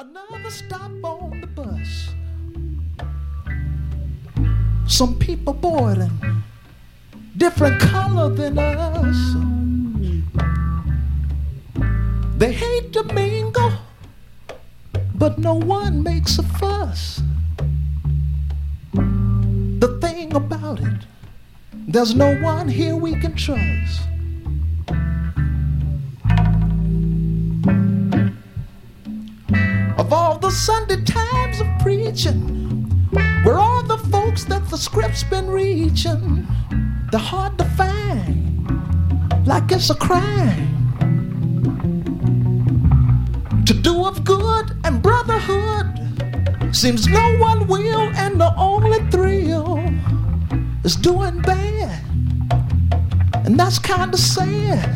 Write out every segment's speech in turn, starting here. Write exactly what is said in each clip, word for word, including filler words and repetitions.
Another stop on the bus. Some people boarding, different color than us. They hate to mingle, but no one makes a fuss. The thing about it, there's no one here we can trust. Of all the Sunday times of preaching, where all the folks that the script's been reaching, they're hard to find, like it's a crime to do of good and brotherhood. Seems no one will, and the only thrill is doing bad, and that's kinda sad.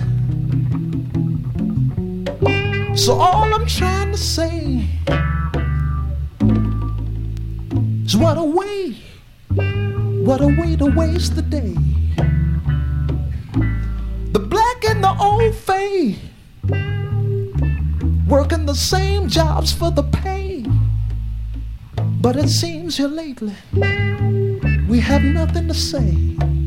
So all I'm trying to say is what a way, what a way to waste the day. The black and the old fade, working the same jobs for the pay. But it seems here lately we have nothing to say.